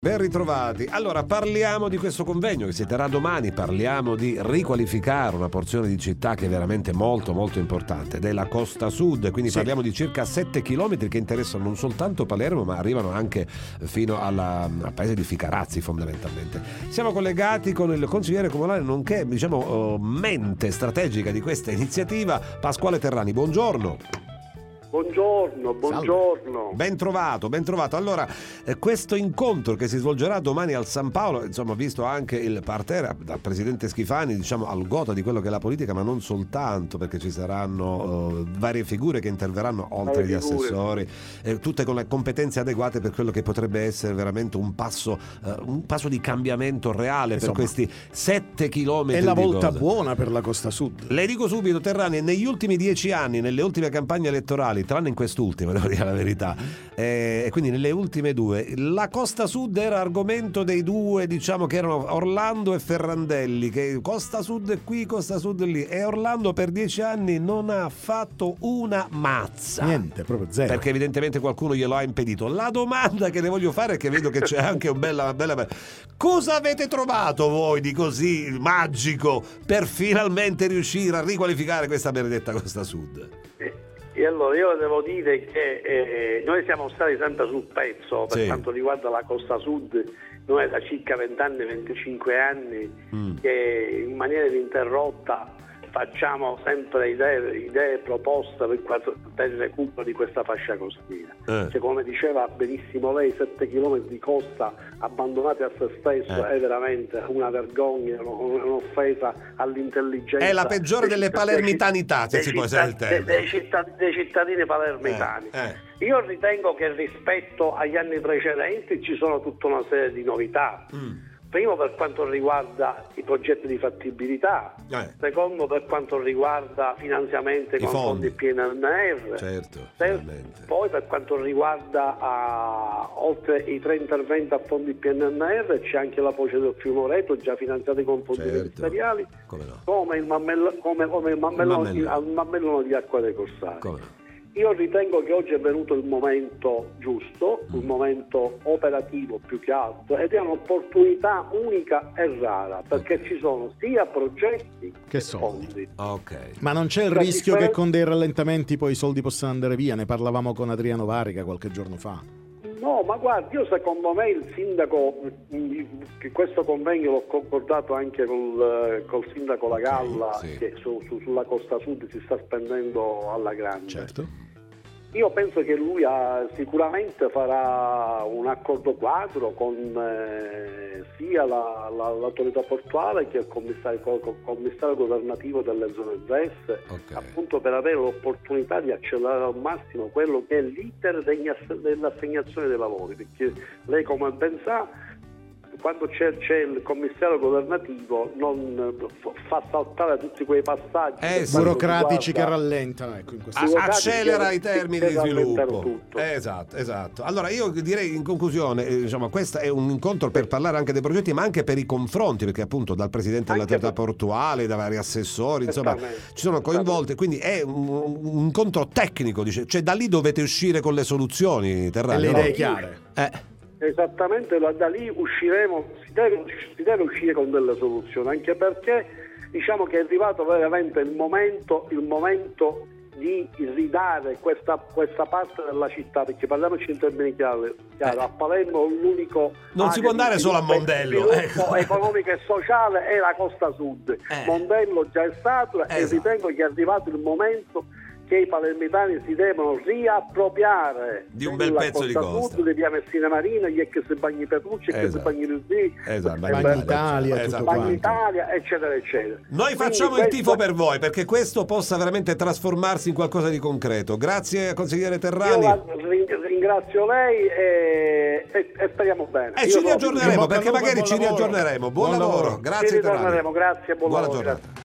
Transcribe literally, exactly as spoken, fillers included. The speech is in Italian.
Ben ritrovati. Allora, parliamo di questo convegno che si terrà domani, parliamo di riqualificare una porzione di città che è veramente molto molto importante, della Costa Sud, quindi sì. Parliamo di circa sette chilometri che interessano non soltanto Palermo ma arrivano anche fino alla, al paese di Ficarazzi fondamentalmente. Siamo collegati con il consigliere comunale nonché diciamo mente strategica di questa iniziativa, Pasquale Terrani, buongiorno. Buongiorno, buongiorno. Salve. Ben trovato, ben trovato. Allora, eh, questo incontro che si svolgerà domani al San Paolo, insomma, visto anche il parterre dal presidente Schifani, diciamo al gota di quello che è la politica, ma non soltanto, perché ci saranno eh, varie figure che interverranno oltre agli assessori, eh, tutte con le competenze adeguate per quello che potrebbe essere veramente un passo, eh, un passo di cambiamento reale. Insomma, per questi sette chilometri. È la volta cosa. buona per la Costa Sud. Le dico subito, Terrani, negli ultimi dieci anni, nelle ultime campagne elettorali, tranne in quest'ultima, devo dire la verità, e quindi nelle ultime due la Costa Sud era argomento dei due, diciamo che erano Orlando e Ferrandelli, che Costa Sud è qui, Costa Sud è lì, e Orlando per dieci anni non ha fatto una mazza, niente, proprio zero, perché evidentemente qualcuno glielo ha impedito. La domanda che le voglio fare è che vedo che c'è anche un bella, bella cosa avete trovato voi di così magico per finalmente riuscire a riqualificare questa benedetta Costa Sud? E allora io devo dire che eh, noi siamo stati sempre sul pezzo per sì. quanto riguarda la Costa Sud. Noi da circa venti anni, venticinque anni mm. che in maniera ininterrotta facciamo sempre idee, idee proposte per, per il recupero di questa fascia costiera. Eh. Cioè, come diceva benissimo lei, sette chilometri di costa abbandonati a se stesso eh. è veramente una vergogna, un'offesa all'intelligenza. È la peggiore delle palermitanità, se si può usare il termine. Dei, cittadini, dei cittadini palermitani. Eh. Eh. Io ritengo che rispetto agli anni precedenti ci sono tutta una serie di novità. Mm. Primo per quanto riguarda i progetti di fattibilità, eh. secondo per quanto riguarda finanziamenti con fondi. fondi P N R R, certo, per, poi per quanto riguarda a, oltre i tre interventi a fondi P N R R c'è anche la Foce del Fiume Oreto già finanziati con fondi certo. ministeriali, come, no. come il mammellone come, come il mammellone, il mammellone. mammellone di Acqua dei Corsari. Come no. Io ritengo che oggi è venuto il momento giusto, mm. un momento operativo più che altro, ed è un'opportunità unica e rara, perché okay. ci sono sia progetti che fondi. Okay. Ma non c'è il La rischio differenza... che con dei rallentamenti poi i soldi possano andare via? Ne parlavamo con Adriano Varica qualche giorno fa. No, ma guardi, io secondo me il sindaco, che questo convegno l'ho concordato anche col, col sindaco La Galla, okay, sì. che su, su, sulla Costa Sud si sta spendendo alla grande. Certo. Io penso che lui ha, sicuramente farà un accordo quadro con eh, sia la, la, l'autorità portuale che il commissario, il commissario governativo delle zone Z E S, okay. appunto per avere l'opportunità di accelerare al massimo quello che è l'iter dell'assegnazione dei lavori, perché lei come ben sa, quando c'è, c'è il commissario governativo non fa saltare tutti quei passaggi eh, burocratici che rallentano, ecco, in questo a- accelera che, i termini di sviluppo. Esatto, esatto. Allora io direi in conclusione, eh, diciamo, questo è un incontro per parlare anche dei progetti, ma anche per i confronti, perché appunto dal presidente dell'autorità per... portuale, da vari assessori, insomma, ci sono coinvolti, quindi è un, un incontro tecnico, dice, cioè da lì dovete uscire con le soluzioni, Terrani. E le idee chiare. Eh. Esattamente, da lì usciremo, si deve, si deve uscire con delle soluzioni, anche perché diciamo che è arrivato veramente il momento, il momento di ridare questa, questa parte della città, perché parliamoci in termini chiari, chiaro, eh. a Palermo l'unico non si può andare solo a Mondello, ecco. economico e sociale è la Costa Sud, eh. Mondello già è stato, esatto. e ritengo che è arrivato il momento che i palermitani si devono riappropriare di un bel pezzo di costa, Sud, di via Messina Marina, gli che se bagni Petrucci, esatto. che se bagni Rusì, esatto. Bagni Italia, esatto. Bagni Italia, eccetera, eccetera. Noi Quindi facciamo questo... il tifo per voi, perché questo possa veramente trasformarsi in qualcosa di concreto. Grazie, consigliere Terrani. Io ringrazio lei e, e, e speriamo bene. E Io ci riaggiorneremo, perché magari ci riaggiorneremo. Buon, buon lavoro. lavoro. Grazie, Terrani. Grazie, buon, buona lavoro. giornata. Grazie.